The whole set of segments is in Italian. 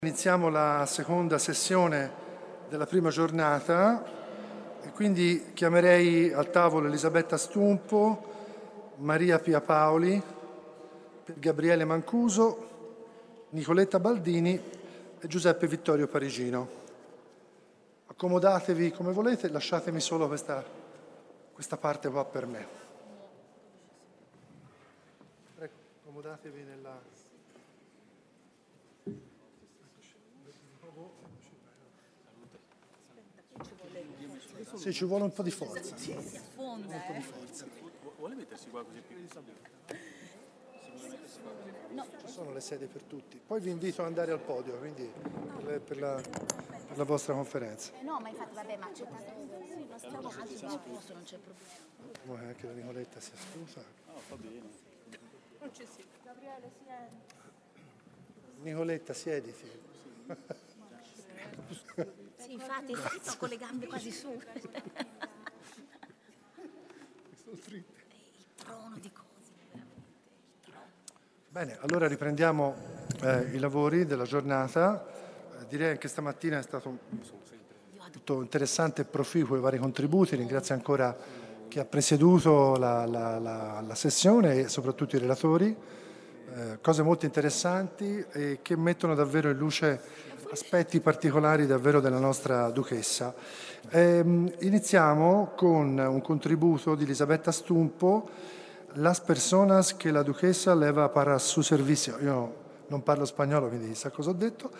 Iniziamo la seconda sessione della prima giornata e quindi chiamerei al tavolo Elisabetta Stumpo, Maria Pia Paoli, Gabriele Mancuso, Nicoletta Baldini e Giuseppe Vittorio Parigino. Accomodatevi come volete, lasciatemi solo questa parte qua per me. Accomodatevi nella... Sì, ci vuole un po' di forza. Si affonda, un po' di forza. Vuole mettersi qua così più? No. Ci sono le sedie per tutti. Poi vi invito ad andare al podio, quindi per la vostra conferenza. No, ma infatti vabbè, ma c'è tanto. Sì, ma stiamo anche sul posto, non c'è problema. Come anche la Nicoletta si scusa. Va bene. Non c'è sì. Gabriele, siedi. Nicoletta, siediti. Sì, infatti sto con le gambe quasi su. Il trono di cose, veramente. Il trono. Bene, allora riprendiamo i lavori della giornata. Direi che stamattina è stato molto interessante e proficuo i vari contributi. Ringrazio ancora chi ha presieduto la sessione e soprattutto i relatori. Cose molto interessanti e che mettono davvero in luce aspetti particolari davvero della nostra duchessa. Iniziamo con un contributo di Elisabetta Stumpo, Las personas que la duquesa leva para su servizio. Io non parlo spagnolo, quindi chissà cosa ho detto.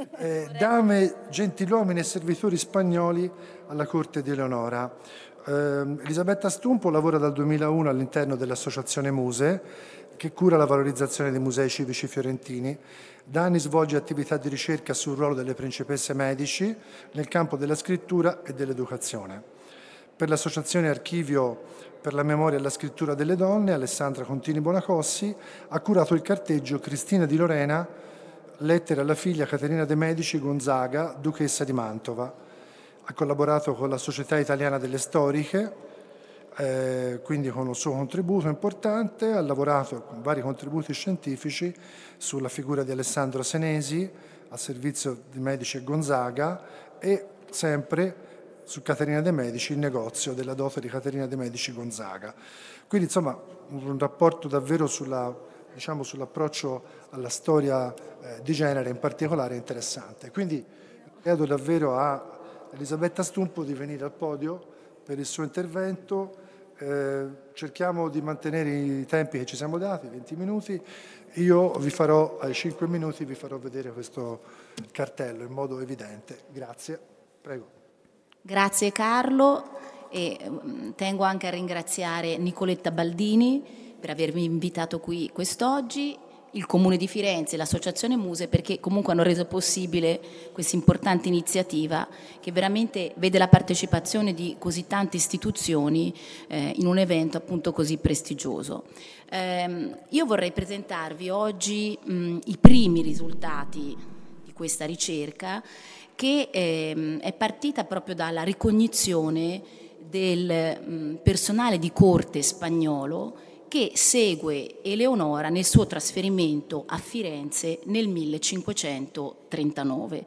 Dame, gentiluomini e servitori spagnoli alla corte di Eleonora. Elisabetta Stumpo lavora dal 2001 all'interno dell'Associazione Muse, che cura la valorizzazione dei musei civici fiorentini. Da anni svolge attività di ricerca sul ruolo delle principesse Medici nel campo della scrittura e dell'educazione. Per l'Associazione Archivio per la Memoria e la Scrittura delle Donne, Alessandra Contini Bonacossi ha curato il carteggio Cristina di Lorena, lettere alla figlia Caterina de' Medici Gonzaga, duchessa di Mantova. Ha collaborato con la Società Italiana delle Storiche, quindi con un suo contributo importante, ha lavorato con vari contributi scientifici sulla figura di Alessandro Senesi al servizio di Medici e Gonzaga e sempre su Caterina de' Medici, il negozio della dote di Caterina de' Medici Gonzaga. Quindi insomma un rapporto davvero sull'approccio alla storia di genere in particolare interessante. Quindi chiedo davvero a Elisabetta Stumpo di venire al podio per il suo intervento. Cerchiamo di mantenere i tempi che ci siamo dati, 20 minuti. Io vi farò, ai 5 minuti, vi farò vedere questo cartello in modo evidente. Grazie. Prego. Grazie Carlo e tengo anche a ringraziare Nicoletta Baldini per avermi invitato qui quest'oggi, il Comune di Firenze e l'Associazione Muse perché comunque hanno reso possibile questa importante iniziativa che veramente vede la partecipazione di così tante istituzioni in un evento appunto così prestigioso. Io vorrei presentarvi oggi i primi risultati di questa ricerca che è partita proprio dalla ricognizione del personale di corte spagnolo che segue Eleonora nel suo trasferimento a Firenze nel 1539.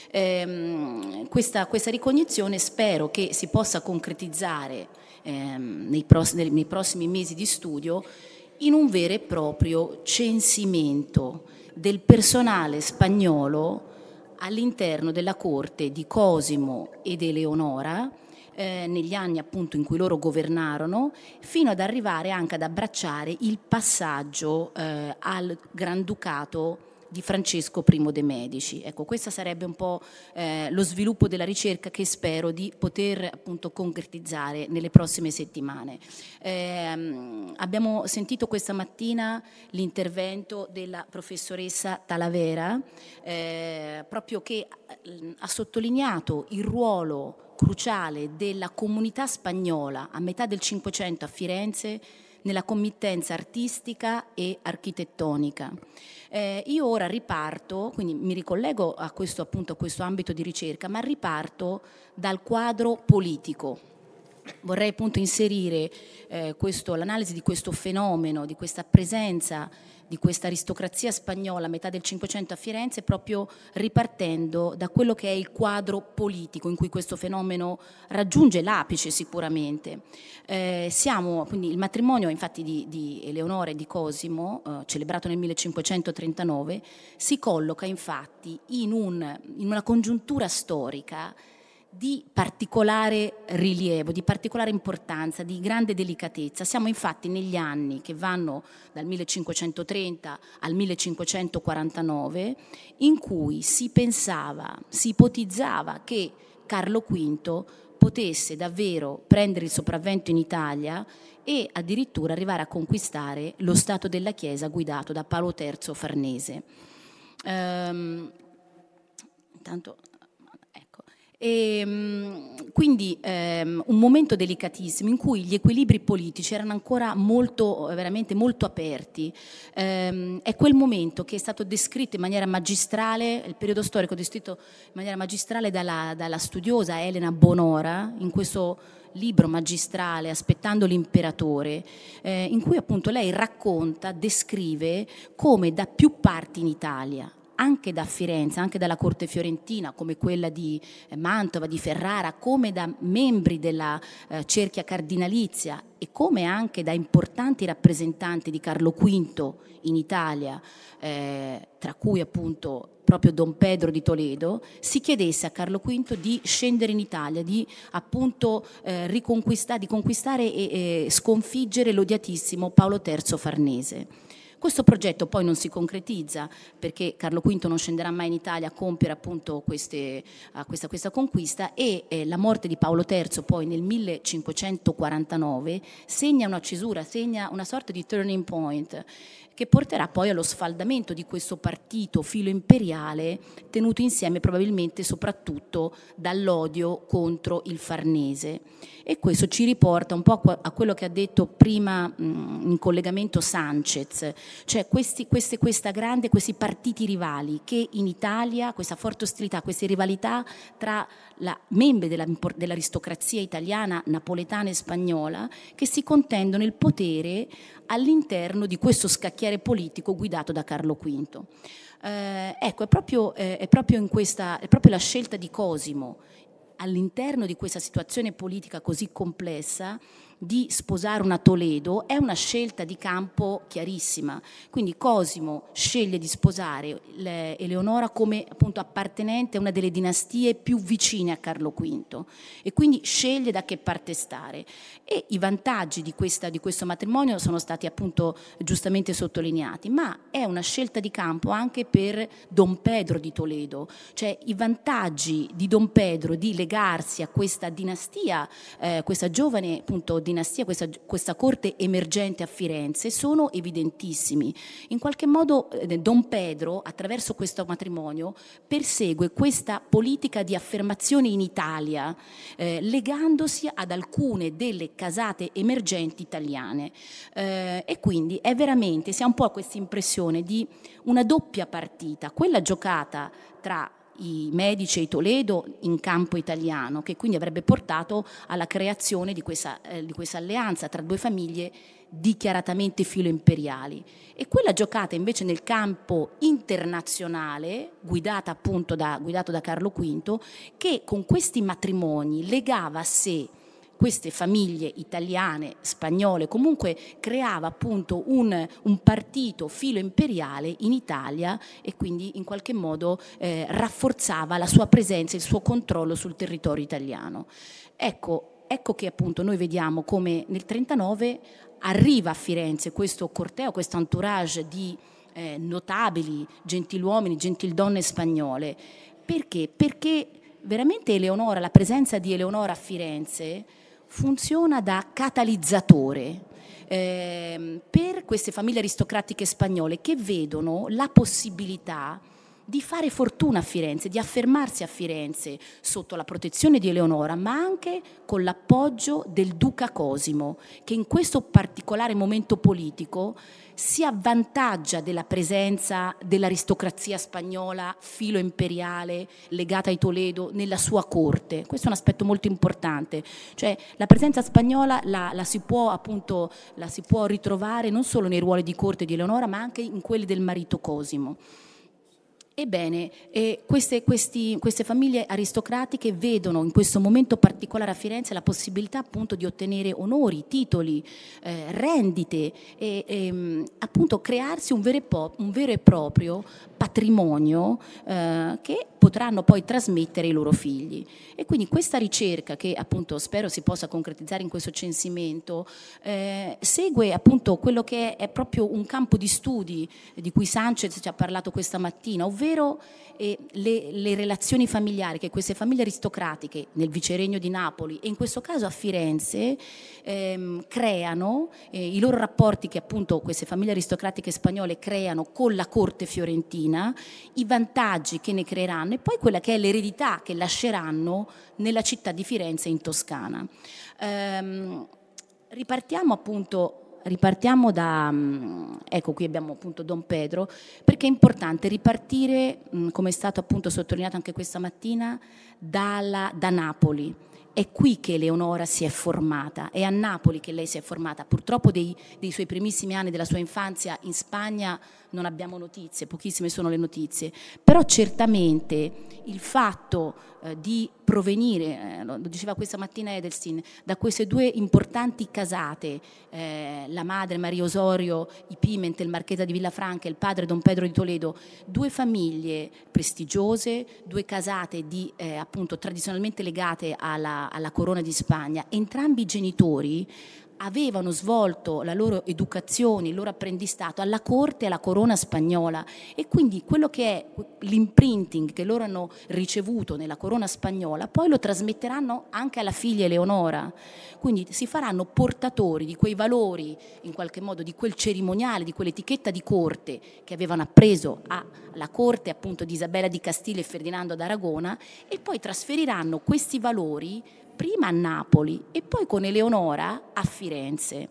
Questa ricognizione spero che si possa concretizzare nei prossimi mesi di studio in un vero e proprio censimento del personale spagnolo all'interno della corte di Cosimo ed Eleonora negli anni appunto in cui loro governarono, fino ad arrivare anche ad abbracciare il passaggio al Granducato di Francesco I de' Medici. Ecco, questo sarebbe un po' lo sviluppo della ricerca che spero di poter appunto concretizzare nelle prossime settimane. Abbiamo sentito questa mattina l'intervento della professoressa Talavera, proprio che ha sottolineato il ruolo cruciale della comunità spagnola a metà del Cinquecento a Firenze nella committenza artistica e architettonica. Io ora riparto, quindi mi ricollego a questo ambito di ricerca, ma riparto dal quadro politico. Vorrei appunto inserire l'analisi di questo fenomeno, di questa presenza di questa aristocrazia spagnola a metà del Cinquecento a Firenze, proprio ripartendo da quello che è il quadro politico in cui questo fenomeno raggiunge l'apice sicuramente. Quindi il matrimonio infatti di Eleonora e di Cosimo, celebrato nel 1539, si colloca infatti in una congiuntura storica di particolare rilievo, di particolare importanza, di grande delicatezza. Siamo infatti negli anni che vanno dal 1530 al 1549, in cui si pensava, si ipotizzava che Carlo V potesse davvero prendere il sopravvento in Italia e addirittura arrivare a conquistare lo Stato della Chiesa guidato da Paolo III Farnese. Intanto... quindi un momento delicatissimo in cui gli equilibri politici erano ancora veramente molto aperti. È quel momento che è stato descritto in maniera magistrale, il periodo storico descritto in maniera magistrale dalla studiosa Elena Bonora in questo libro magistrale Aspettando l'imperatore, in cui appunto lei racconta, descrive come da più parti in Italia, anche da Firenze, anche dalla corte fiorentina, come quella di Mantova, di Ferrara, come da membri della cerchia cardinalizia e come anche da importanti rappresentanti di Carlo V in Italia, tra cui appunto proprio Don Pedro di Toledo, si chiedesse a Carlo V di scendere in Italia, di appunto di conquistare e sconfiggere l'odiatissimo Paolo III Farnese. Questo progetto poi non si concretizza perché Carlo V non scenderà mai in Italia a compiere appunto questa conquista e la morte di Paolo III poi nel 1549 segna una cesura, segna una sorta di turning point che porterà poi allo sfaldamento di questo partito filo imperiale tenuto insieme probabilmente soprattutto dall'odio contro il Farnese. E questo ci riporta un po' a quello che ha detto prima in collegamento Sanchez, cioè questi partiti rivali che in Italia, questa forte ostilità, queste rivalità tra membri dell'aristocrazia italiana, napoletana e spagnola, che si contendono il potere all'interno di questo scacchiere politico guidato da Carlo V. Ecco, è proprio la scelta di Cosimo all'interno di questa situazione politica così complessa di sposare una Toledo è una scelta di campo chiarissima. Quindi Cosimo sceglie di sposare Eleonora come appunto appartenente a una delle dinastie più vicine a Carlo V e quindi sceglie da che parte stare. E i vantaggi di questo matrimonio sono stati appunto giustamente sottolineati, ma è una scelta di campo anche per Don Pedro di Toledo, cioè i vantaggi di Don Pedro di legarsi a questa dinastia, questa giovane appunto dinastia, questa corte emergente a Firenze sono evidentissimi. In qualche modo Don Pedro, attraverso questo matrimonio, persegue questa politica di affermazione in Italia, legandosi ad alcune delle casate emergenti italiane. E quindi si ha un po' questa impressione di una doppia partita, quella giocata tra i Medici e i Toledo in campo italiano, che quindi avrebbe portato alla creazione di questa alleanza tra due famiglie dichiaratamente filoimperiali, e quella giocata invece nel campo internazionale guidato da Carlo V, che con questi matrimoni legava a sé queste famiglie italiane, spagnole, comunque creava appunto un partito filo imperiale in Italia e quindi in qualche modo rafforzava la sua presenza, il suo controllo sul territorio italiano. Ecco che appunto noi vediamo come nel 1939 arriva a Firenze questo corteo, questo entourage di notabili, gentiluomini, gentildonne spagnole. Perché? Perché veramente la presenza di Eleonora a Firenze funziona da catalizzatore per queste famiglie aristocratiche spagnole che vedono la possibilità di fare fortuna a Firenze, di affermarsi a Firenze sotto la protezione di Eleonora, ma anche con l'appoggio del duca Cosimo, che in questo particolare momento politico si avvantaggia della presenza dell'aristocrazia spagnola filoimperiale legata ai Toledo nella sua corte. Questo è un aspetto molto importante, cioè la presenza spagnola la si può ritrovare non solo nei ruoli di corte di Eleonora, ma anche in quelli del marito Cosimo. Ebbene, queste famiglie aristocratiche vedono in questo momento particolare a Firenze la possibilità appunto di ottenere onori, titoli, rendite e appunto crearsi un vero e proprio patrimonio che potranno poi trasmettere ai loro figli. E quindi questa ricerca, che appunto spero si possa concretizzare in questo censimento, segue appunto quello che è proprio un campo di studi di cui Sanchez ci ha parlato questa mattina, ovvero le relazioni familiari che queste famiglie aristocratiche nel viceregno di Napoli e in questo caso a Firenze creano, i loro rapporti che appunto queste famiglie aristocratiche spagnole creano con la corte fiorentina, i vantaggi che ne creeranno e poi quella che è l'eredità che lasceranno nella città di Firenze in Toscana. Ripartiamo da, ecco qui abbiamo appunto Don Pedro, perché è importante ripartire, come è stato appunto sottolineato anche questa mattina, da Napoli. È qui che Eleonora si è formata, è a Napoli che lei si è formata. Purtroppo dei suoi primissimi anni della sua infanzia in Spagna non abbiamo notizie, pochissime sono le notizie, però certamente il fatto di provenire, lo diceva questa mattina Edelstein, da queste due importanti casate, la madre Maria Osorio I Pimentel, marchesa di Villafranca, e il padre Don Pedro di Toledo, due famiglie prestigiose, due casate appunto tradizionalmente legate alla corona di Spagna. Entrambi i genitori avevano svolto la loro educazione, il loro apprendistato alla corte e alla corona spagnola e quindi quello che è l'imprinting che loro hanno ricevuto nella corona spagnola poi lo trasmetteranno anche alla figlia Eleonora, quindi si faranno portatori di quei valori, in qualche modo di quel cerimoniale, di quell'etichetta di corte che avevano appreso alla corte appunto di Isabella di Castiglia e Ferdinando d'Aragona e poi trasferiranno questi valori prima a Napoli e poi con Eleonora a Firenze.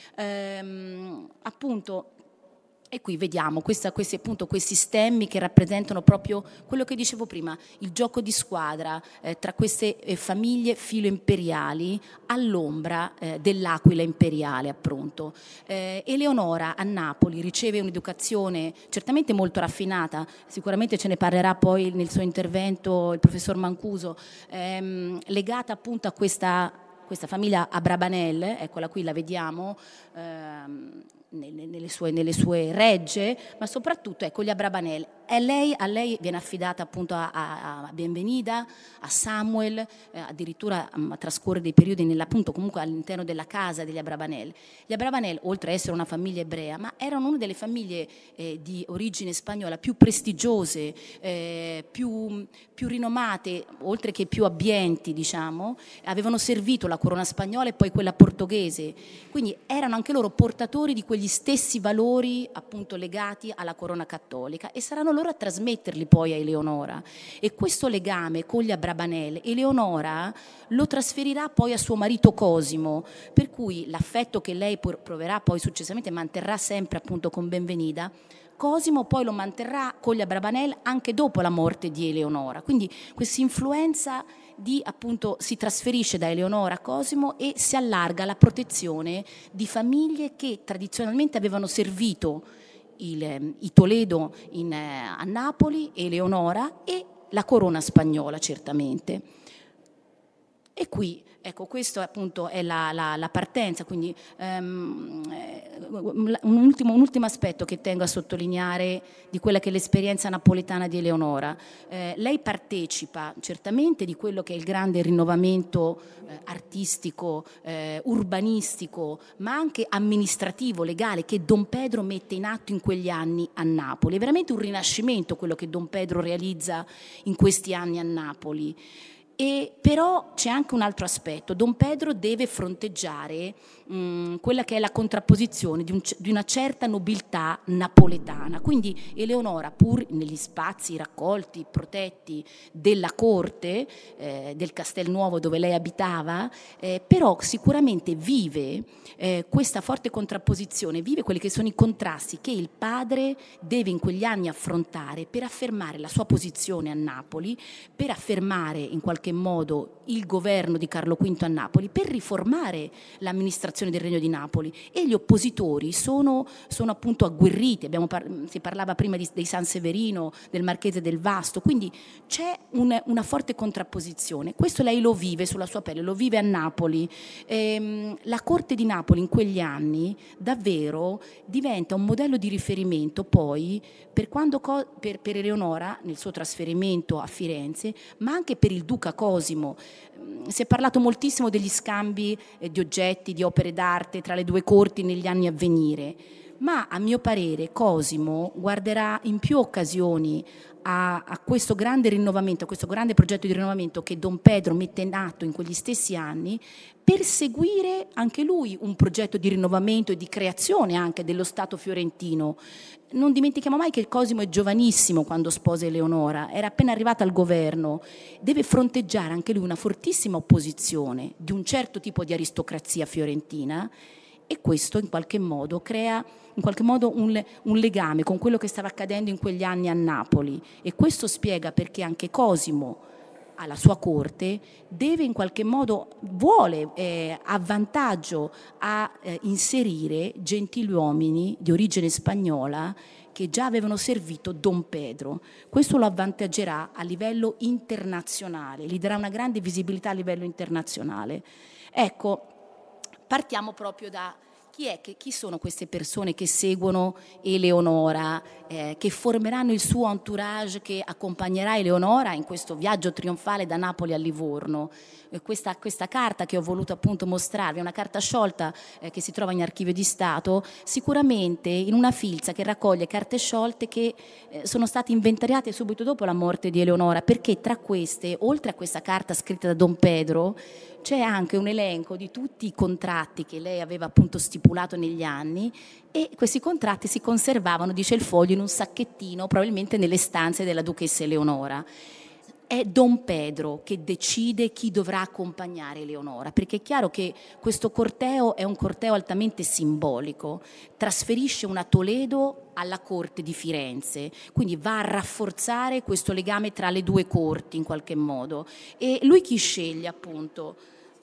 Appunto, e qui vediamo questi stemmi che rappresentano proprio quello che dicevo prima, il gioco di squadra tra queste famiglie filoimperiali all'ombra dell'Aquila imperiale, appunto. Eleonora a Napoli riceve un'educazione certamente molto raffinata, sicuramente ce ne parlerà poi nel suo intervento il professor Mancuso, legata appunto a questa famiglia Abrabanel, eccola qui, la vediamo, nelle sue regge, ma soprattutto ecco gli Abrabanel. A lei viene affidata appunto a Benvenida, a Samuel, addirittura trascorre dei periodi appunto comunque all'interno della casa degli Abrabanel. Gli Abrabanel, oltre a essere una famiglia ebrea, ma erano una delle famiglie di origine spagnola più prestigiose, più rinomate, oltre che più abbienti, diciamo, avevano servito la corona spagnola e poi quella portoghese, quindi erano anche loro portatori di quegli stessi valori appunto legati alla corona cattolica e saranno loro a trasmetterli poi a Eleonora e questo legame con gli Abrabanel Eleonora lo trasferirà poi a suo marito Cosimo, per cui l'affetto che lei proverà poi successivamente manterrà sempre appunto con Benvenida, Cosimo poi lo manterrà con gli Abrabanel anche dopo la morte di Eleonora, quindi questa influenza appunto si trasferisce da Eleonora a Cosimo e si allarga la protezione di famiglie che tradizionalmente avevano servito i Toledo a Napoli, Eleonora e la corona spagnola certamente. E qui, ecco, questo appunto è la partenza, quindi un ultimo aspetto che tengo a sottolineare di quella che è l'esperienza napoletana di Eleonora. Lei partecipa certamente di quello che è il grande rinnovamento artistico, urbanistico, ma anche amministrativo, legale, che Don Pedro mette in atto in quegli anni a Napoli. È veramente un rinascimento quello che Don Pedro realizza in questi anni a Napoli. E però c'è anche un altro aspetto. Don Pedro deve fronteggiare quella che è la contrapposizione di una certa nobiltà napoletana. Quindi Eleonora, pur negli spazi raccolti, protetti della corte, del Castelnuovo dove lei abitava, però sicuramente vive questa forte contrapposizione, vive quelli che sono i contrasti che il padre deve in quegli anni affrontare per affermare la sua posizione a Napoli, per affermare in qualche modo il governo di Carlo V a Napoli, per riformare l'amministrazione del Regno di Napoli. E gli oppositori sono appunto agguerriti. Si parlava prima dei San Severino, del Marchese del Vasto, quindi c'è una forte contrapposizione. Questo lei lo vive sulla sua pelle, lo vive a Napoli. La corte di Napoli in quegli anni davvero diventa un modello di riferimento poi per Eleonora nel suo trasferimento a Firenze, ma anche per il duca Cosimo. Si è parlato moltissimo degli scambi di oggetti, di opere d'arte tra le due corti negli anni a venire, ma a mio parere Cosimo guarderà in più occasioni a questo grande rinnovamento, a questo grande progetto di rinnovamento che Don Pedro mette in atto in quegli stessi anni, per seguire anche lui un progetto di rinnovamento e di creazione anche dello Stato fiorentino. Non dimentichiamo mai che Cosimo è giovanissimo quando sposa Eleonora, era appena arrivata al governo, deve fronteggiare anche lui una fortissima opposizione di un certo tipo di aristocrazia fiorentina, e questo in qualche modo crea un legame con quello che stava accadendo in quegli anni a Napoli, e questo spiega perché anche Cosimo alla sua corte deve in qualche modo, vuole a vantaggio a inserire gentiluomini di origine spagnola che già avevano servito Don Pedro. Questo lo avvantaggerà a livello internazionale, gli darà una grande visibilità a livello internazionale. Ecco, partiamo proprio da chi sono queste persone che seguono Eleonora, che formeranno il suo entourage, che accompagnerà Eleonora in questo viaggio trionfale da Napoli a Livorno. Questa carta che ho voluto appunto mostrarvi è una carta sciolta che si trova in Archivio di Stato, sicuramente in una filza che raccoglie carte sciolte che sono state inventariate subito dopo la morte di Eleonora, perché tra queste, oltre a questa carta scritta da Don Pedro, c'è anche un elenco di tutti i contratti che lei aveva appunto stipulato negli anni, e questi contratti si conservavano, dice il foglio, in un sacchettino, probabilmente nelle stanze della duchessa Eleonora. È Don Pedro che decide chi dovrà accompagnare Eleonora, perché è chiaro che questo corteo è un corteo altamente simbolico, trasferisce una Toledo alla corte di Firenze, quindi va a rafforzare questo legame tra le due corti in qualche modo. E lui chi sceglie appunto?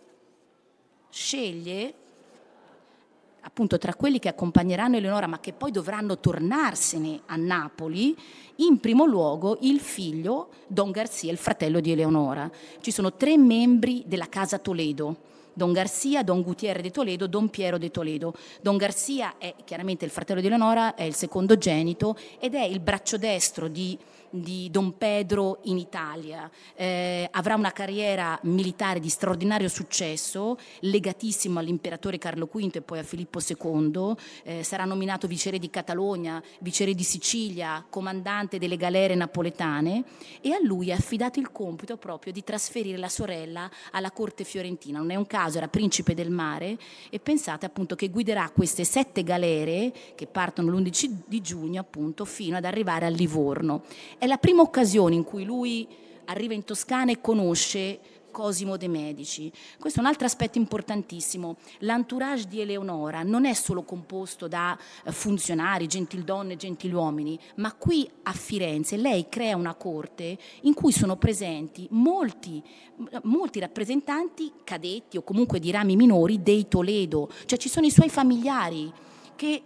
Sceglie appunto tra quelli che accompagneranno Eleonora ma che poi dovranno tornarsene a Napoli, in primo luogo il figlio Don Garzia, il fratello di Eleonora. Ci sono 3 membri della casa Toledo: Don Garzia, Don Gutierre de Toledo, Don Piero de Toledo. Don Garzia è chiaramente il fratello di Eleonora, è il secondogenito ed è il braccio destro di Don Pedro in Italia. Avrà una carriera militare di straordinario successo, legatissimo all'imperatore Carlo V e poi a Filippo II. Sarà nominato viceré di Catalogna, viceré di Sicilia, comandante delle galere napoletane, e a lui è affidato il compito proprio di trasferire la sorella alla corte fiorentina. Non è un caso, era principe del mare, e pensate appunto che guiderà queste 7 galere che partono l'11 di giugno appunto fino ad arrivare a Livorno. È la prima occasione in cui lui arriva in Toscana e conosce Cosimo de' Medici. Questo è un altro aspetto importantissimo. L'entourage di Eleonora non è solo composto da funzionari, gentildonne e gentiluomini, ma qui a Firenze lei crea una corte in cui sono presenti molti rappresentanti cadetti o comunque di rami minori dei Toledo, cioè ci sono i suoi familiari che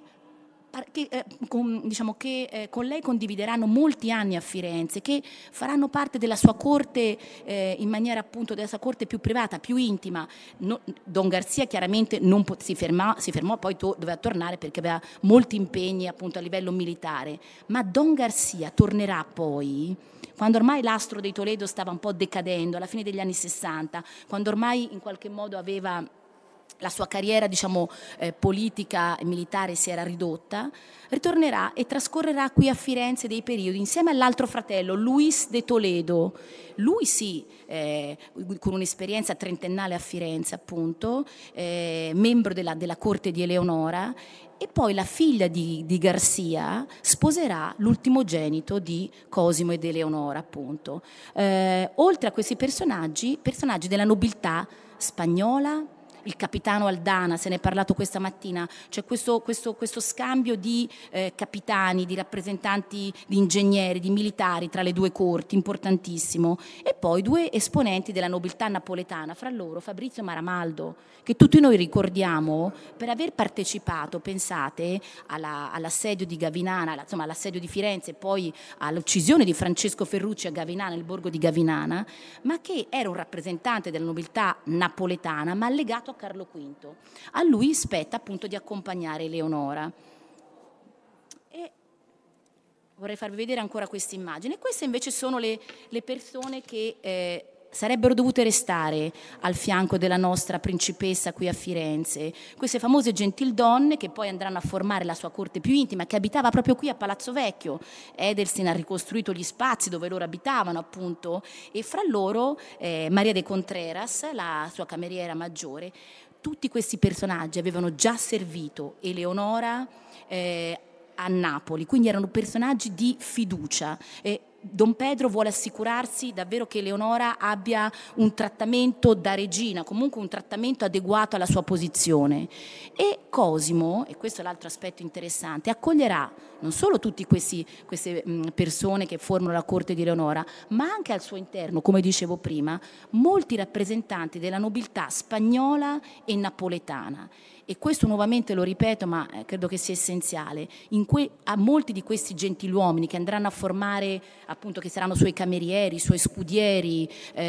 con lei condivideranno molti anni a Firenze, che faranno parte della sua corte in maniera appunto della sua corte più privata, più intima. Don Garzia chiaramente si fermò, poi doveva tornare perché aveva molti impegni appunto a livello militare, ma Don Garzia tornerà poi quando ormai l'astro dei Toledo stava un po' decadendo, alla fine degli anni 60, quando ormai in qualche modo aveva la sua carriera, diciamo, politica e militare si era ridotta, ritornerà e trascorrerà qui a Firenze dei periodi insieme all'altro fratello, Luis de Toledo. Lui sì, con un'esperienza trentennale a Firenze, appunto, membro della corte di Eleonora, e poi la figlia di Garcia sposerà l'ultimogenito di Cosimo ed Eleonora, appunto. Oltre a questi personaggi della nobiltà spagnola, il capitano Aldana, se ne è parlato questa mattina, c'è questo scambio di capitani, di rappresentanti, di ingegneri, di militari tra le due corti, importantissimo, e poi due esponenti della nobiltà napoletana, fra loro Fabrizio Maramaldo, che tutti noi ricordiamo per aver partecipato, pensate, all'assedio di Gavinana, insomma all'assedio di Firenze e poi all'uccisione di Francesco Ferrucci a Gavinana, nel borgo di Gavinana, ma che era un rappresentante della nobiltà napoletana, ma legato a Carlo V. A lui spetta appunto di accompagnare Eleonora. E vorrei farvi vedere ancora questa immagine. Queste invece sono le persone che sarebbero dovute restare al fianco della nostra principessa qui a Firenze. Queste famose gentildonne che poi andranno a formare la sua corte più intima, che abitava proprio qui a Palazzo Vecchio. Edelstein ha ricostruito gli spazi dove loro abitavano, appunto, e fra loro Maria de Contreras, la sua cameriera maggiore. Tutti questi personaggi avevano già servito Eleonora a Napoli, quindi erano personaggi di fiducia. Don Pedro vuole assicurarsi davvero che Eleonora abbia un trattamento da regina, comunque un trattamento adeguato alla sua posizione. E Cosimo, e questo è l'altro aspetto interessante, accoglierà non solo tutte queste persone che formano la corte di Eleonora, ma anche al suo interno, come dicevo prima, molti rappresentanti della nobiltà spagnola e napoletana. E questo nuovamente lo ripeto, ma credo che sia essenziale, a molti di questi gentiluomini che andranno a formare, appunto, che saranno suoi camerieri, suoi scudieri,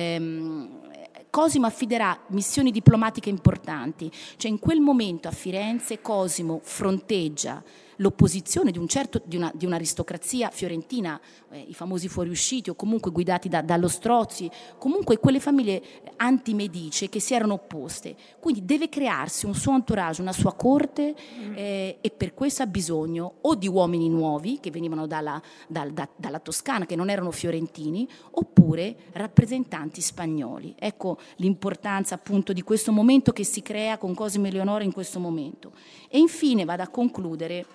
Cosimo affiderà missioni diplomatiche importanti. Cioè in quel momento a Firenze Cosimo fronteggia l'opposizione di un'aristocrazia fiorentina, i famosi fuoriusciti o comunque guidati dallo Strozzi, comunque quelle famiglie anti-Medici che si erano opposte. Quindi deve crearsi un suo entourage, una sua corte, e per questo ha bisogno o di uomini nuovi che venivano dalla Toscana, che non erano fiorentini, oppure rappresentanti spagnoli. Ecco l'importanza appunto di questo momento che si crea con Cosimo e Eleonora in questo momento. E infine vado a concludere.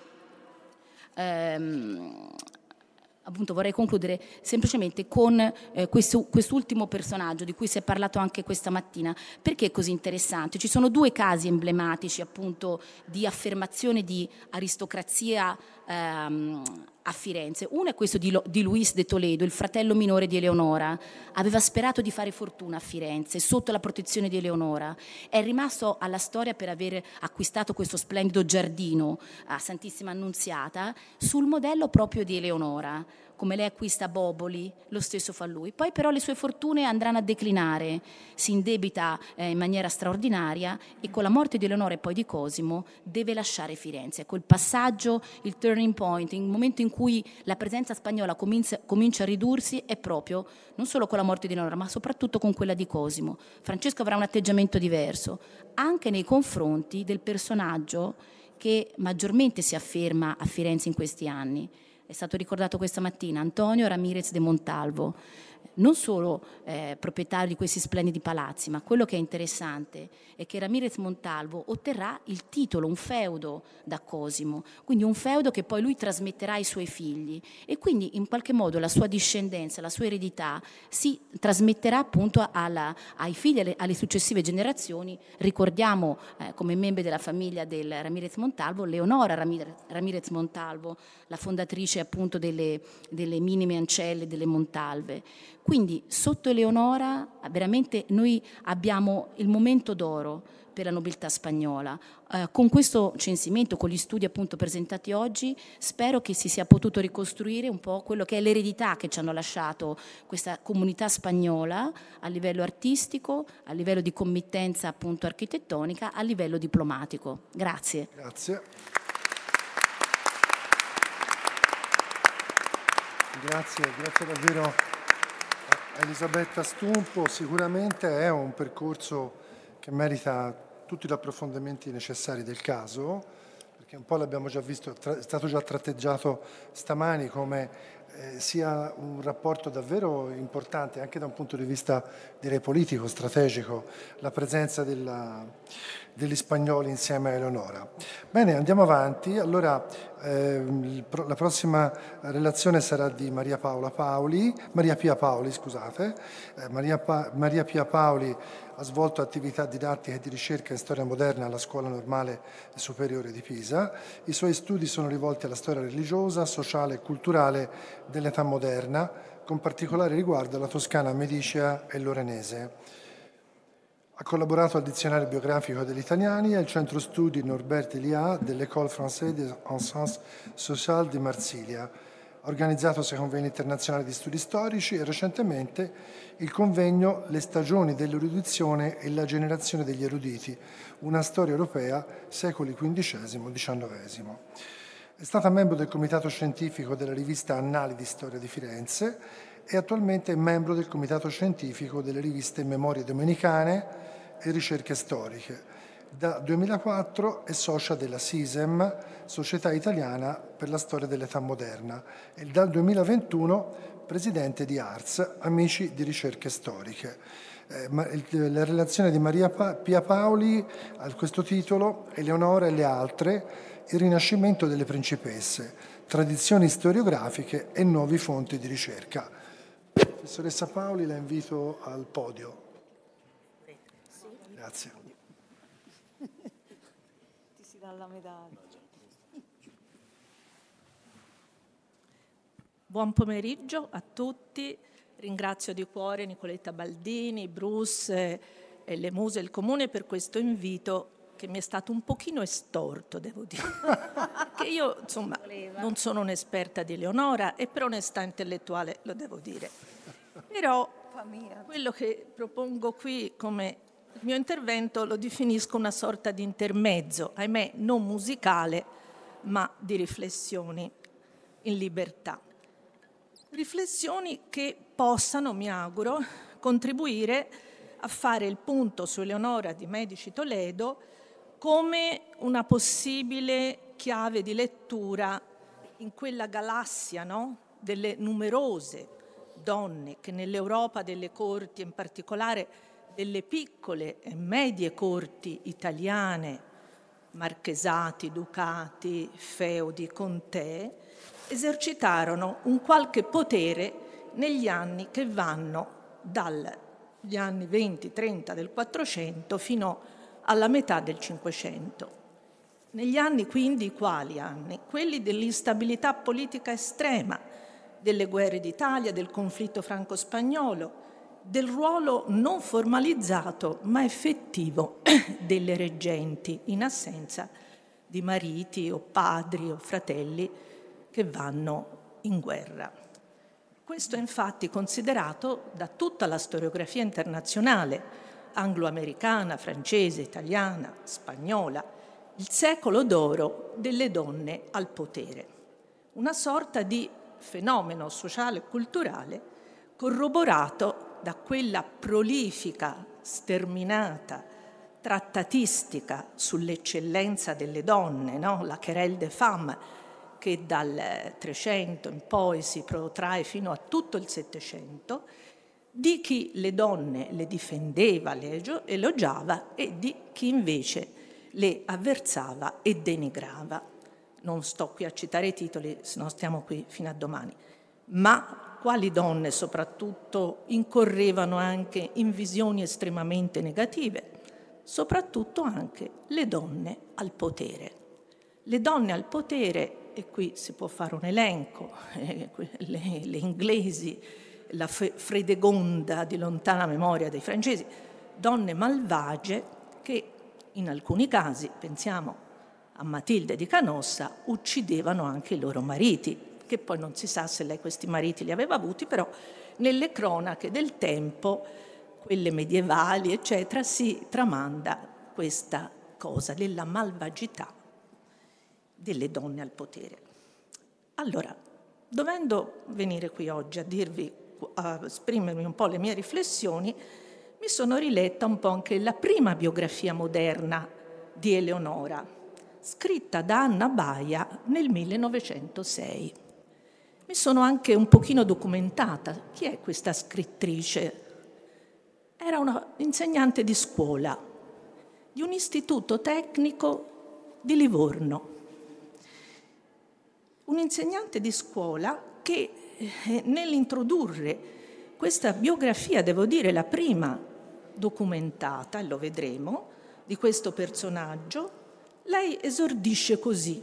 Appunto vorrei concludere semplicemente con quest'ultimo personaggio di cui si è parlato anche questa mattina. Perché è così interessante? Ci sono due casi emblematici appunto di affermazione di aristocrazia a Firenze. Uno è questo di Luis de Toledo, il fratello minore di Eleonora. Aveva sperato di fare fortuna a Firenze sotto la protezione di Eleonora. È rimasto alla storia per aver acquistato questo splendido giardino a Santissima Annunziata sul modello proprio di Eleonora. Come lei acquista Boboli, lo stesso fa lui. Poi però le sue fortune andranno a declinare, si indebita in maniera straordinaria e con la morte di Eleonora e poi di Cosimo deve lasciare Firenze. Ecco il passaggio, il turning point, il momento in cui la presenza spagnola comincia a ridursi è proprio non solo con la morte di Eleonora, ma soprattutto con quella di Cosimo. Francesco avrà un atteggiamento diverso, anche nei confronti del personaggio che maggiormente si afferma a Firenze in questi anni. È stato ricordato questa mattina Antonio Ramirez de Montalvo, non solo proprietario di questi splendidi palazzi, ma quello che è interessante è che Ramirez Montalvo otterrà il titolo, un feudo da Cosimo, quindi un feudo che poi lui trasmetterà ai suoi figli e quindi in qualche modo la sua discendenza, la sua eredità si trasmetterà appunto ai figli, alle successive generazioni. Ricordiamo come membri della famiglia del Ramirez Montalvo Leonora Ramirez Montalvo, la fondatrice appunto delle minime ancelle delle Montalve. Quindi sotto Eleonora veramente noi abbiamo il momento d'oro per la nobiltà spagnola. Con questo censimento, con gli studi appunto presentati oggi, spero che si sia potuto ricostruire un po' quello che è l'eredità che ci hanno lasciato questa comunità spagnola a livello artistico, a livello di committenza appunto architettonica, a livello diplomatico. Grazie. Grazie. Grazie davvero a Elisabetta Stumpo. Sicuramente è un percorso che merita tutti gli approfondimenti necessari del caso, perché un po' l'abbiamo già visto, è stato già tratteggiato stamani come sia un rapporto davvero importante anche da un punto di vista, direi, politico, strategico, la presenza degli spagnoli insieme a Eleonora. Bene, andiamo avanti. Allora, la prossima relazione sarà di Maria Pia Paoli, scusate. Maria Pia Paoli ha svolto attività didattica e di ricerca in storia moderna alla Scuola Normale Superiore di Pisa. I suoi studi sono rivolti alla storia religiosa, sociale e culturale dell'età moderna, con particolare riguardo alla Toscana medicea e lorenese. Ha collaborato al Dizionario biografico degli italiani e al Centro Studi Norbert Elias dell'École Française des Sciences Sociales di Marsiglia. Ha organizzato 6 convegni internazionali di studi storici e recentemente il convegno Le stagioni dell'erudizione e la generazione degli eruditi, una storia europea secoli XV-XIX. È stata membro del comitato scientifico della rivista Annali di Storia di Firenze e attualmente è membro del comitato scientifico delle riviste Memorie Domenicane e Ricerche Storiche. Da 2004 è socia della SISEM, Società Italiana per la Storia dell'Età Moderna, e dal 2021 presidente di ARS, Amici di Ricerche Storiche. La relazione di Maria Pia Paoli a questo titolo, Eleonora e le altre, il rinascimento delle principesse, tradizioni storiografiche e nuove fonti di ricerca. Professoressa Paoli, la invito al podio. Grazie. Ti si dà la medaglia. Buon pomeriggio a tutti. Ringrazio di cuore Nicoletta Baldini, Bruce e le Muse e il Comune per questo invito che mi è stato un pochino estorto, devo dire. Che io, insomma, non sono un'esperta di Eleonora e per onestà intellettuale lo devo dire. Però quello che propongo qui come il mio intervento lo definisco una sorta di intermezzo, ahimè non musicale, ma di riflessioni in libertà. Riflessioni che possano, mi auguro, contribuire a fare il punto su Eleonora di Medici Toledo come una possibile chiave di lettura in quella galassia, no? Delle numerose donne che nell'Europa delle corti, in particolare delle piccole e medie corti italiane, marchesati, ducati, feudi, contee, esercitarono un qualche potere negli anni che vanno dagli anni 20-30 del 400 fino alla metà del 500. Negli anni quindi quali anni? Quelli dell'instabilità politica estrema, delle guerre d'Italia, del conflitto franco-spagnolo, del ruolo non formalizzato ma effettivo delle reggenti in assenza di mariti o padri o fratelli che vanno in guerra. Questo è infatti considerato da tutta la storiografia internazionale, anglo-americana, francese, italiana, spagnola, il secolo d'oro delle donne al potere. Una sorta di fenomeno sociale e culturale corroborato da quella prolifica, sterminata, trattatistica sull'eccellenza delle donne, no? La Querelle des Femmes, che dal 300 in poi si protrae fino a tutto il 700, di chi le donne le difendeva, le elogiava e di chi invece le avversava e denigrava. Non sto qui a citare i titoli, se no stiamo qui fino a domani. Ma quali donne soprattutto incorrevano anche in visioni estremamente negative? Soprattutto anche le donne al potere. Le donne al potere, e qui si può fare un elenco, le inglesi, la Fredegonda di lontana memoria dei francesi, donne malvagie che in alcuni casi, pensiamo a Matilde di Canossa, uccidevano anche i loro mariti, che poi non si sa se lei questi mariti li aveva avuti, però nelle cronache del tempo, quelle medievali, eccetera, si tramanda questa cosa della malvagità delle donne al potere. Allora, dovendo venire qui oggi a dirvi, a esprimermi un po' le mie riflessioni, mi sono riletta un po' anche la prima biografia moderna di Eleonora, scritta da Anna Baia nel 1906. Mi sono anche un pochino documentata. Chi è questa scrittrice? Era una insegnante di scuola di un istituto tecnico di Livorno. Un insegnante di scuola che nell'introdurre questa biografia, devo dire la prima documentata, e lo vedremo, di questo personaggio, lei esordisce così: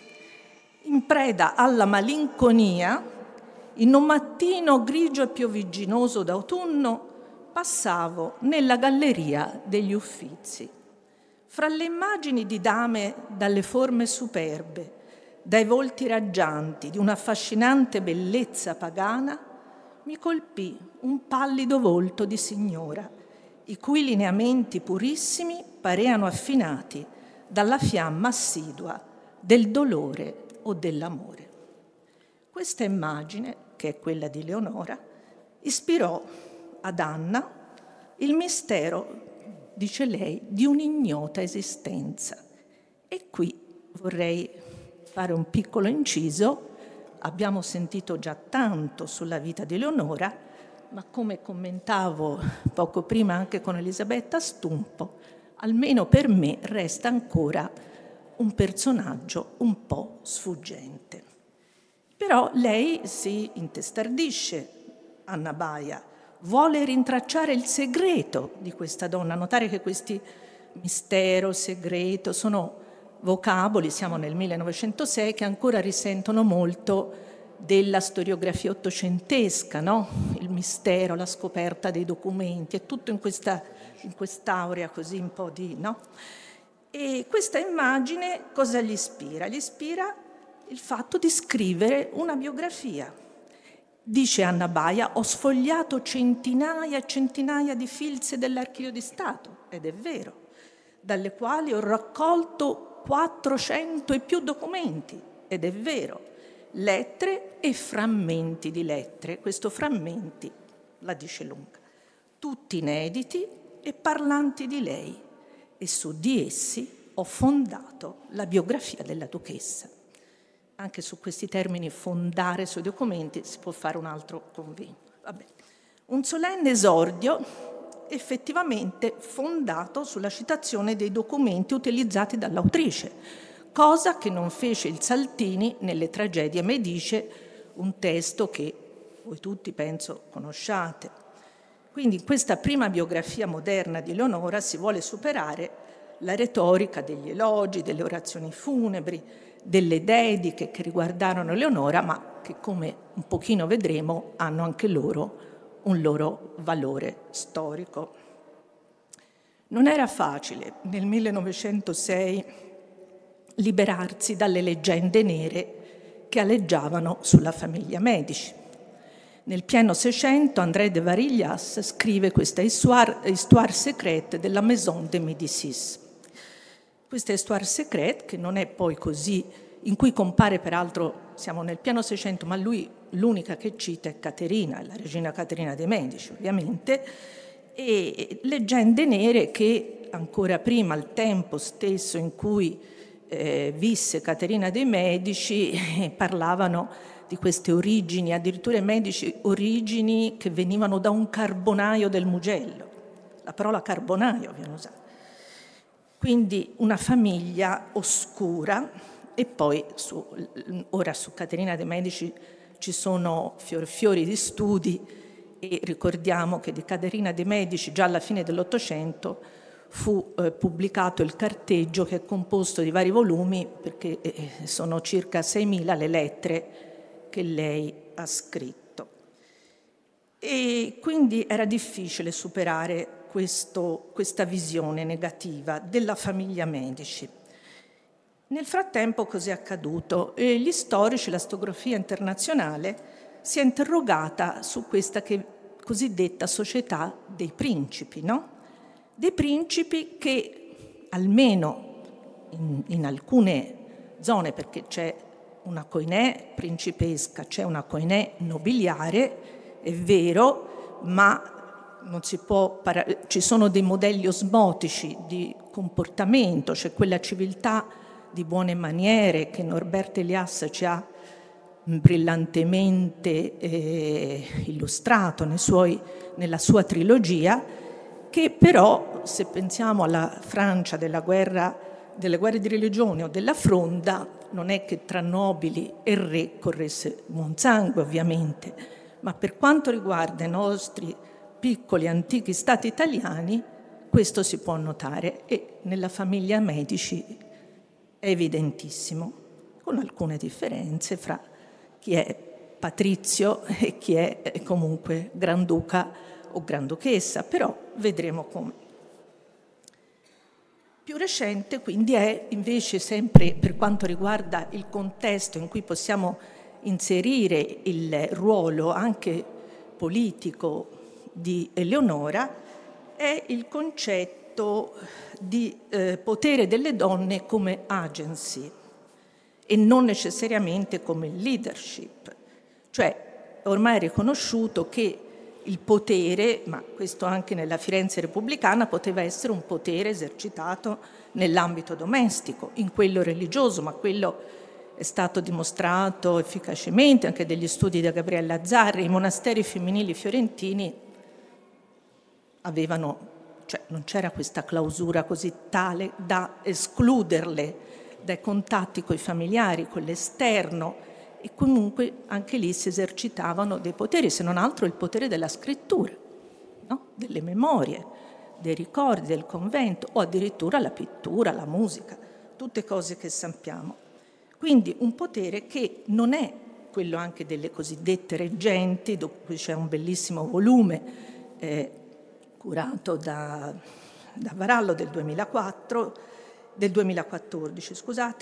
in preda alla malinconia, in un mattino grigio e piovigginoso d'autunno, passavo nella galleria degli Uffizi. Fra le immagini di dame dalle forme superbe, dai volti raggianti di un'affascinante bellezza pagana, mi colpì un pallido volto di signora, i cui lineamenti purissimi pareano affinati dalla fiamma assidua del dolore o dell'amore. Questa immagine, che è quella di Leonora, ispirò ad Anna il mistero, dice lei, di un'ignota esistenza. E qui vorrei fare un piccolo inciso. Abbiamo sentito già tanto sulla vita di Leonora, ma come commentavo poco prima anche con Elisabetta Stumpo, almeno per me resta ancora un personaggio un po' sfuggente. Però lei si intestardisce, Anna Baia, vuole rintracciare il segreto di questa donna. Notare che questi mistero, segreto, sono vocaboli, siamo nel 1906, che ancora risentono molto della storiografia ottocentesca, no? Il mistero, la scoperta dei documenti, è tutto in quest'aurea così un po' di... no? E questa immagine cosa gli ispira? Gli ispira il fatto di scrivere una biografia. Dice Anna Baia: ho sfogliato centinaia e centinaia di filze dell'Archivio di Stato, ed è vero, dalle quali ho raccolto 400 e più documenti, ed è vero, lettere e frammenti di lettere, questo frammenti la dice lunga, tutti inediti e parlanti di lei, e su di essi ho fondato la biografia della duchessa. Anche su questi termini, fondare sui documenti, si può fare un altro convegno. Vabbè. Un solenne esordio effettivamente fondato sulla citazione dei documenti utilizzati dall'autrice, cosa che non fece il Saltini nelle Tragedie Medicie, un testo che voi tutti penso conosciate. Quindi in questa prima biografia moderna di Leonora si vuole superare la retorica degli elogi, delle orazioni funebri, delle dediche che riguardarono Leonora, ma che, come un pochino vedremo, hanno anche loro un loro valore storico. Non era facile nel 1906 liberarsi dalle leggende nere che aleggiavano sulla famiglia Medici. Nel pieno Seicento André de Varillas scrive questa Histoire secrète de la Maison de Médicis. Questa Histoire secrète, che non è poi così, in cui compare peraltro, siamo nel pieno Seicento, ma lui l'unica che cita è Caterina, la regina Caterina dei Medici ovviamente, e leggende nere che ancora prima, al tempo stesso in cui visse Caterina dei Medici, parlavano di queste origini, addirittura i Medici origini che venivano da un carbonaio del Mugello. La parola carbonaio viene usata. Quindi una famiglia oscura, e poi ora su Caterina dei Medici ci sono fiori di studi, e ricordiamo che di Caterina dei Medici già alla fine dell'Ottocento fu pubblicato il carteggio, che è composto di vari volumi, perché sono circa 6.000 le lettere che lei ha scritto. E quindi era difficile superare questa visione negativa della famiglia Medici. Nel frattempo cos'è accaduto? Gli storici, la storiografia internazionale si è interrogata su questa cosiddetta società dei principi, no? Dei principi che almeno in alcune zone, perché c'è una coinè principesca, c'è una coinè nobiliare, è vero, ma ci sono dei modelli osmotici di comportamento, c'è quella civiltà di buone maniere che Norbert Elias ci ha brillantemente illustrato nella sua trilogia, che però, se pensiamo alla Francia delle guerre di religione o della Fronda, non è che tra nobili e re corresse buon sangue, ovviamente, ma per quanto riguarda i nostri piccoli antichi stati italiani, questo si può notare, e nella famiglia Medici è evidentissimo, con alcune differenze fra chi è patrizio e chi è comunque granduca o granduchessa, però vedremo come. Più recente quindi è invece, sempre per quanto riguarda il contesto in cui possiamo inserire il ruolo anche politico di Eleonora, è il concetto di potere delle donne come agency e non necessariamente come leadership. Cioè, ormai è riconosciuto che il potere, ma questo anche nella Firenze repubblicana, poteva essere un potere esercitato nell'ambito domestico, in quello religioso, ma quello è stato dimostrato efficacemente anche dagli studi da Gabriella Zarri. I monasteri femminili fiorentini non c'era questa clausura così tale da escluderle dai contatti con i familiari, con l'esterno, e comunque anche lì si esercitavano dei poteri, se non altro il potere della scrittura, no? Delle memorie, dei ricordi del convento, o addirittura la pittura, la musica, tutte cose che sappiamo. Quindi un potere che non è quello anche delle cosiddette reggenti, dove c'è un bellissimo volume curato da Varallo del 2014,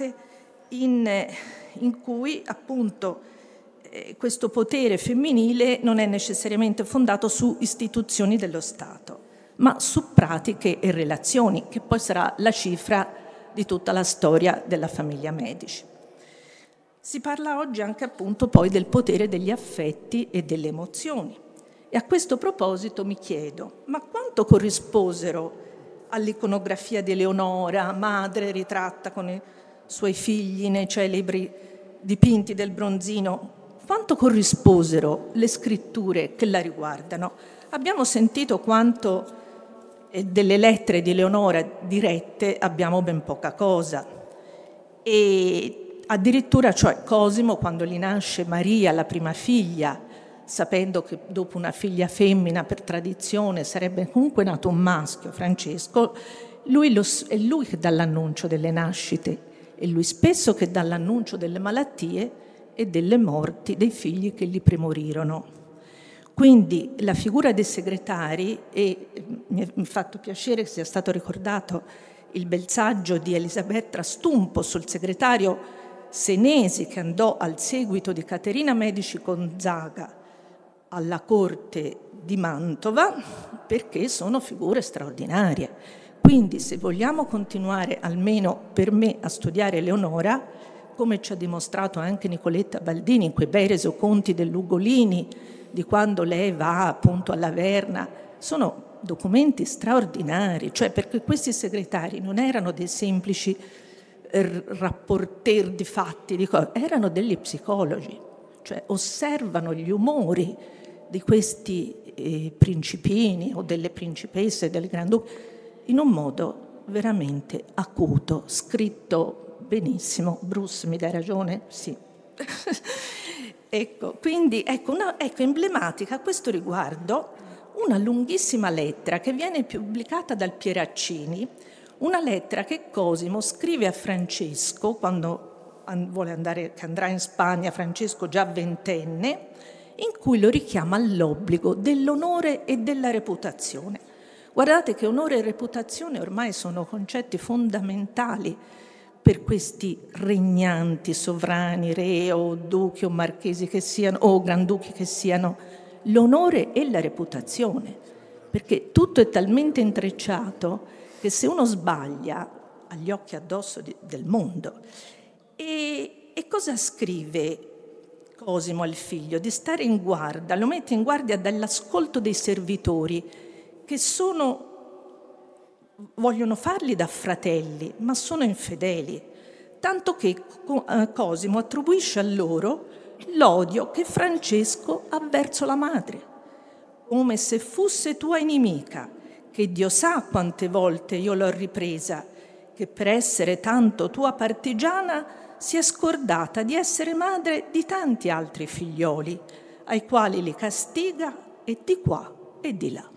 in cui appunto questo potere femminile non è necessariamente fondato su istituzioni dello Stato, ma su pratiche e relazioni, che poi sarà la cifra di tutta la storia della famiglia Medici. Si parla oggi anche appunto poi del potere degli affetti e delle emozioni. E a questo proposito mi chiedo, ma quanto corrisposero all'iconografia di Eleonora, madre ritratta con i suoi figli nei celebri dipinti del Bronzino, quanto corrisposero le scritture che la riguardano? Abbiamo sentito quanto delle lettere di Eleonora dirette abbiamo ben poca cosa. E addirittura, cioè, Cosimo, quando gli nasce Maria, la prima figlia, sapendo che dopo una figlia femmina per tradizione sarebbe comunque nato un maschio, Francesco, è lui che dà l'annuncio delle nascite, e lui spesso che dà l'annuncio delle malattie e delle morti dei figli che gli premorirono. Quindi la figura dei segretari, e mi è fatto piacere che sia stato ricordato il bel saggio di Elisabetta Stumpo sul segretario Senesi, che andò al seguito di Caterina Medici Gonzaga alla corte di Mantova, perché sono figure straordinarie. Quindi, se vogliamo continuare, almeno per me, a studiare Eleonora, come ci ha dimostrato anche Nicoletta Baldini in quei bei resoconti dell'Ugolini, di quando lei va appunto alla Verna, sono documenti straordinari, cioè perché questi segretari non erano dei semplici rapporter di fatti, erano degli psicologi, cioè osservano gli umori di questi principini o delle principesse, delle granduche, in un modo veramente acuto, scritto benissimo. Bruce, mi dai ragione? Sì. Ecco, quindi ecco emblematica a questo riguardo una lunghissima lettera che viene pubblicata dal Pieraccini, una lettera che Cosimo scrive a Francesco quando che andrà in Spagna, Francesco già ventenne, in cui lo richiama all'obbligo dell'onore e della reputazione. Guardate che onore e reputazione ormai sono concetti fondamentali per questi regnanti sovrani, re o duchi o marchesi che siano, o granduchi che siano, l'onore e la reputazione, perché tutto è talmente intrecciato che se uno sbaglia ha gli occhi addosso del mondo. E cosa scrive Cosimo al figlio? Di stare in guardia, lo mette in guardia dall'ascolto dei servitori che vogliono farli da fratelli, ma sono infedeli, tanto che Cosimo attribuisce a loro l'odio che Francesco ha verso la madre, come se fosse tua inimica, che Dio sa quante volte io l'ho ripresa, che per essere tanto tua partigiana si è scordata di essere madre di tanti altri figlioli, ai quali li castiga e di qua e di là.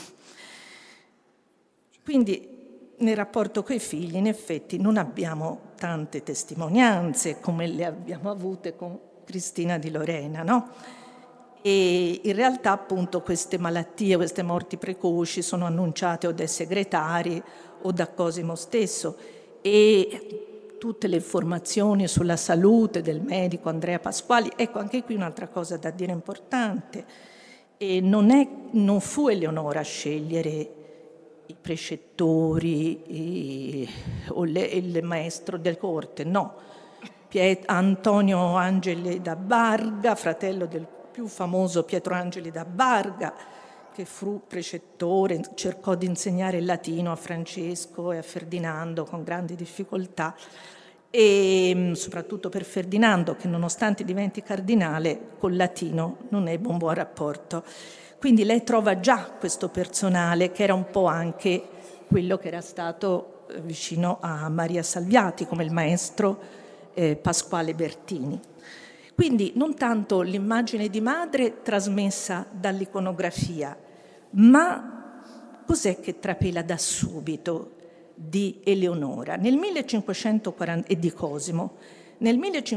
Quindi nel rapporto coi figli in effetti non abbiamo tante testimonianze come le abbiamo avute con Cristina di Lorena, no? E in realtà appunto queste malattie, queste morti precoci sono annunciate o dai segretari o da Cosimo stesso, e tutte le informazioni sulla salute del medico Andrea Pasquali. Ecco, anche qui un'altra cosa da dire importante, e non fu Eleonora a scegliere i precettori o il maestro della corte, no. Antonio Angeli da Barga, fratello del più famoso Pietro Angeli da Barga, che fu precettore, cercò di insegnare il latino a Francesco e a Ferdinando con grandi difficoltà, e soprattutto per Ferdinando, che nonostante diventi cardinale col latino non ebbe un buon rapporto. Quindi lei trova già questo personale che era un po' anche quello che era stato vicino a Maria Salviati, come il maestro Pasquale Bertini. Quindi non tanto l'immagine di madre trasmessa dall'iconografia, ma cos'è che trapela da subito di Eleonora e di Cosimo? Nel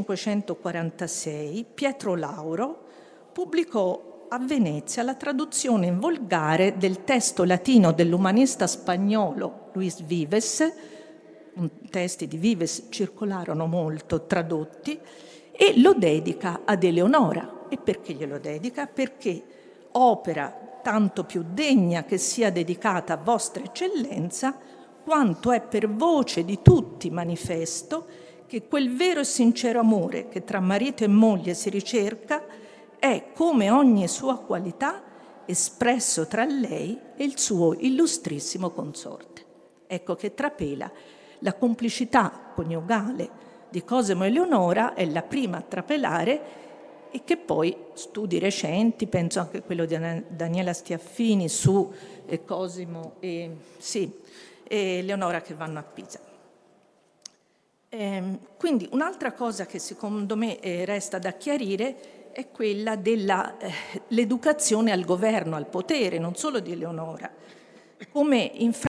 1546 Pietro Lauro pubblicò a Venezia la traduzione in volgare del testo latino dell'umanista spagnolo Luis Vives. Testi di Vives circolarono molto, tradotti, e lo dedica ad Eleonora. E perché glielo dedica? Perché opera tanto più degna che sia dedicata a vostra eccellenza, quanto è per voce di tutti manifesto che quel vero e sincero amore che tra marito e moglie si ricerca è, come ogni sua qualità, espresso tra lei e il suo illustrissimo consorte. Ecco che trapela la complicità coniugale di Cosimo e Eleonora, è la prima a trapelare, e che poi studi recenti, penso anche quello di Daniela Stiaffini su Cosimo e Eleonora che vanno a Pisa. Quindi un'altra cosa che secondo me resta da chiarire è quella dell'educazione al governo, al potere, non solo di Eleonora. Come in